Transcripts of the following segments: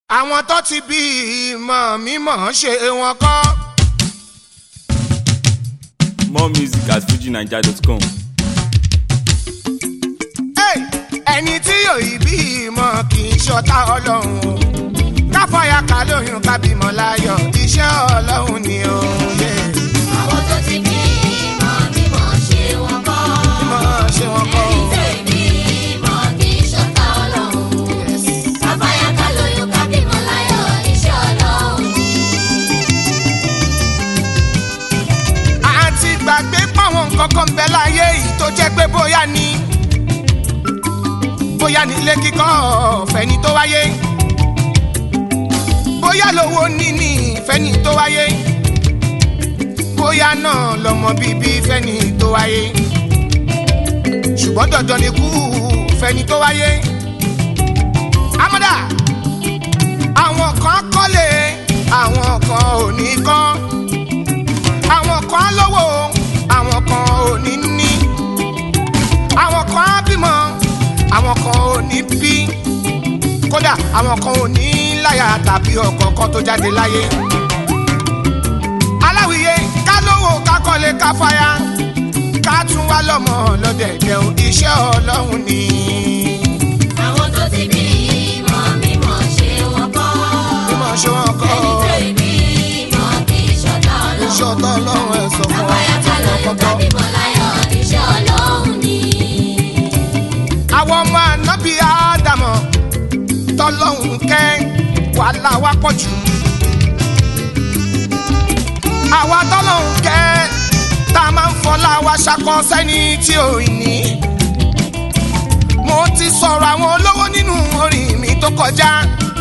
àwọn tó ti bí ìmọ̀ mímọ̀ ṣe wọn kọ́. More music at fujinaija.com. ẹni tí yóò bí ìmọ̀ kì í ṣọ̀tá ọlọ́run o káfọ́yà ká lóyún ká bímọ láyọ̀ iṣẹ́ ọlọ́run ni o. àwọn tó ti bí ìmọ̀ mímọ̀ ṣe wọn kọ́. mímọ̀ ṣe wọn kọ́ o. ẹni tó bí ìmọ̀ kì í ṣọ̀tá ọlọ́run. káfọ́yà ká lóyún ká bímọ láyọ̀ iṣẹ́ ọlọ́run ni. àti gbàgbé pàwọn nǹkan kan ń bẹ láyé yìí tó jẹ́ pé bóyá nílé kíkọ́ fẹ́ni tó wáyé bóyá lówó níní fẹ́ni tó wáyé bóyá náà lọ́mọ bíbí fẹ́ni tó wáyé ṣùgbọ́n dandan ni kú fẹ́ni tó wáyé. amọ́dá àwọn kan kọ́lé àwọn kan ò ní kọ́ àwọn kan lówó àwọn kan ò ní ní àwọn kan á bímọ àwọn kan ò ní bí kódà àwọn kan ò ní láyà tàbí ọkọ kan tó jáde láyé. aláwìyé ká lówó ká kọ́lé ká fáyà ká tún wá lọ́mọ lọ́dẹ̀dẹ̀ o iṣẹ́ ọlọ́run ni. àwọn tó ti bí ìmọ̀ mímọ̀ ṣe wọn kọ́. mímọ̀ ṣe wọn kọ́. ẹni tó bí ìmọ̀ kì í ṣọ̀tá ọlọ́run. iṣẹ́ ọlọ́run ẹ̀ sọ fún wa. káfọ́yà ká lóyún ká bímọ láyọ̀ iṣẹ́ ọlọ́run ni. àwọn ọmọ ànábì ádámọ̀ tọ́lọ́hún kẹ́ wàhálà wa pọ̀ jù. àwa tọ́lọ́hún kẹ́ tá a máa ń fọlá wa ṣakọ sẹ́ni tí ò ní. mo ti sọ̀rọ̀ àwọn olówó nínú orin mi tó kọjá.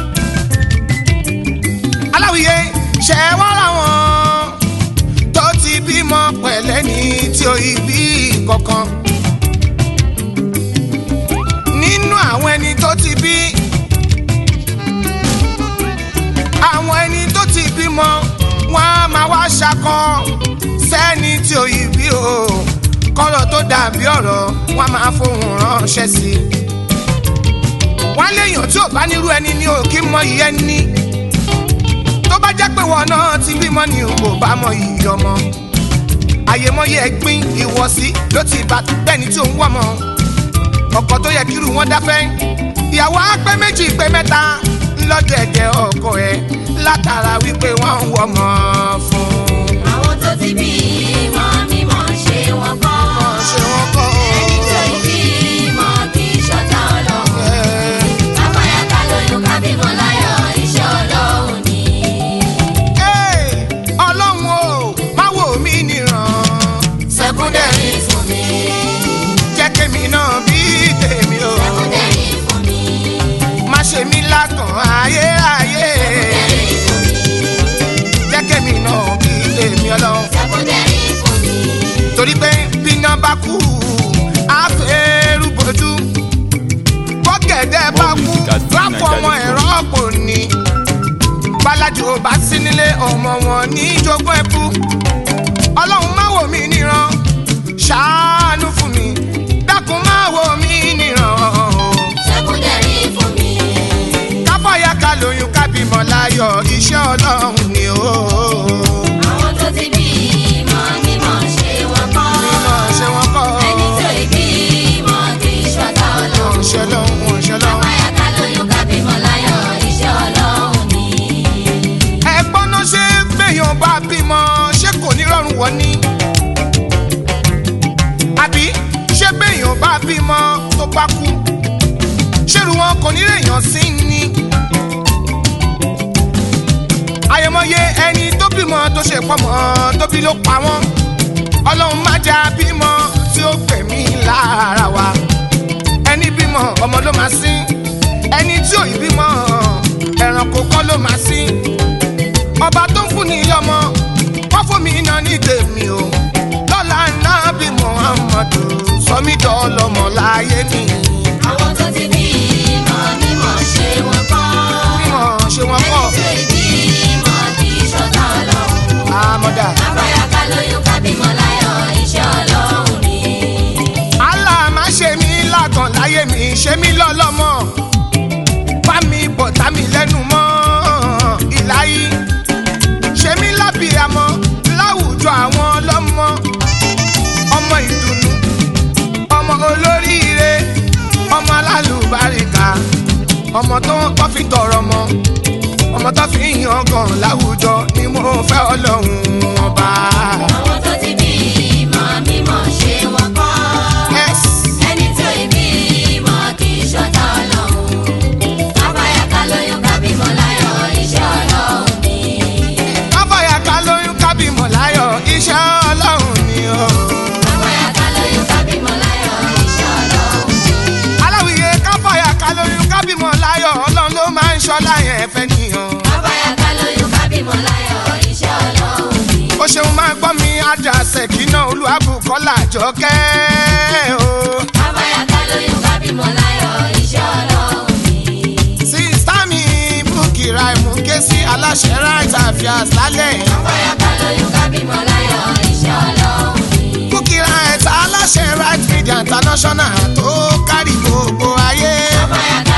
aláwìyé ṣe wá láwọn tó ti bímọ pẹ̀lẹ́ ní tí ò bí kankan. àwọn ẹni tó ti bí àwọn ẹni tó ti bímọ wọn á máa wá ṣakọ sẹ́ni tí ò yí bí o kọ́rọ̀ tó dàbí ọ̀rọ̀ wọn á máa fohùn ránṣẹ́ sí i. wọ́n léèyàn tí ò bá nírú ẹni ní òkè mọ iye ní tó bá jẹ́ pé wọn náà ti bímọ ni kò bá mọ iye ọmọ àyèmọye ẹ̀gbin ìwọ̀sí ló ti bá bẹ́ni tí ò ń wọ̀ mọ́ ọkọ tó yẹ kírù wọn dáfẹ́ ìyàwó apẹ́ méjì pé mẹ́ta lọ́dẹ̀dẹ̀ ọkọ ẹ̀ látara wípé wọ́n ń wọ́mọ fún. àwọn tó ti bí ìmọ̀ mímọ̀ ṣe wọn kọ́. ṣé wọ́n kọ́ ẹni tó bí ìmọ̀ kì í ṣọ̀tá ọlọ́run. káfọ́yà ká lóyún ká bímọ láyọ̀ iṣẹ́ ọlọ́run ni. ọlọ́run o má wò mí níran sẹ́kúndẹ̀rì fún mi. jẹ́ kémi náà bí tèmi o sẹ́kúndẹ̀rì fún mi. má ṣe mí lákàn ayé ayé jẹ́ kémi náà bí tèmi ọlọ́run sẹ́kúndẹ̀rì fún mi. torí pé bíná bá kú àfẹ́rù bójú bọ́gẹ̀dẹ̀ bá kú lápò ọmọ ẹ̀rọ ọ̀pọ̀ ni bálájú ò bá sí nílé ọmọ wọn ní jogún ẹ̀kú ọlọ́run má wò mí níran ṣàánú fún mi dákun má wò mí níran sẹ́kúndẹ̀rì fún mi. káfọ́yà ká lóyún ká bímọ láyọ̀ iṣẹ́ ọlọ́run ni o. àwọn tó ti bí ìmọ̀ mímọ̀ ṣe wọn kọ́. mímọ̀ ṣe wọn kọ́ ẹni tó bí ìmọ̀ kì í ṣọ̀tá ọlọ́run. ṣe lọ́hùn ṣe lọ́hùn. káfọ́yà ká lóyún ká bímọ láyọ̀ iṣẹ́ ọlọ́run ni. ẹ̀gbọ́n náà ṣe gbẹ̀yàn bá bímọ ṣé kò ní rọrùn wọ́n ní. àbí ṣé gbẹ̀yàn bá bímọ tó bá kú ṣérù wọn kò ní rèèyàn sí ni. àyẹ̀mọye ẹni tó bímọ tó ṣe pọ́mọ tó bí ló pa wọ́n ọlọ́run má jà bímọ tí ó gbẹ̀mí lára wa ẹni bímọ ọmọ ló máa sí ẹni tí ò yí bímọ ẹranko kọ́ ló máa sí ọba tó ń fún ní ọmọ wọ́n fún mi iná ní tèmi o lọ́la náà bí Muhammadu sọmídọ́ ọlọ́mọ láyé mi. àwọn tó ti bí ìmọ̀ mímọ̀ ṣe wọn kọ́. mímọ̀ ṣe wọn kọ́ ẹni tó bí ìmọ̀ kì í ṣọ̀tá ọlọ́run. àmọ́dá. káfọ́yà ká lóyún ká bímọ láyọ̀ iṣẹ́ ọlọ́run ni. Allah má ṣe mí lágàn láyé mi ṣe mí lọ́lọ́mọ bá mi bọ̀tá mi lẹ́nu mọ́. ọmọ tó kọ́ fi tọrọ mọ́ ọmọ tó fi yan gan láwùjọ ni mo fẹ́ ọlọ́run ọba. àwọn tó ti bí ìmọ̀ mímọ̀ ṣe wọ́n kọ́. ẹni tó ìbí ìmọ̀ kì í ṣọ̀tá ọlọ́run. káfáyà ká lóyún ká bímọ láyọ̀ iṣẹ́ ọlọ́run ni. káfáyà ká lóyún ká bímọ láyọ̀ iṣẹ́ ọlọ́run ni o. káfáyà ká lóyún ká bímọ láyọ̀ iṣẹ́ ọlọ́run ni. aláwìyé káfáyà ká lóyún ká bímọ láyọ̀ ọlọ́run ló máa ń ṣọlá yẹn fẹ́ nìyàn. káfáyà ká lóyún ká bímọ láyọ̀ iṣẹ́ ọlọ́run ni. ó ṣeun máa gbọ́ mi àjàṣe kínà olúwàbùkọ́lá jọkẹ́ o. káfáyà ká lóyún ká bímọ láyọ̀ iṣẹ́ ọlọ́run ni. sísá mi búkìrà ìmúké sí aláṣẹ right affairs lálẹ́. káfáyà ká lóyún ká bímọ láyọ̀ iṣẹ́ ọlọ́run ni. búkìrà ẹ̀ta aláṣẹ right media international tó kárí gbogbo ayé. káfáyà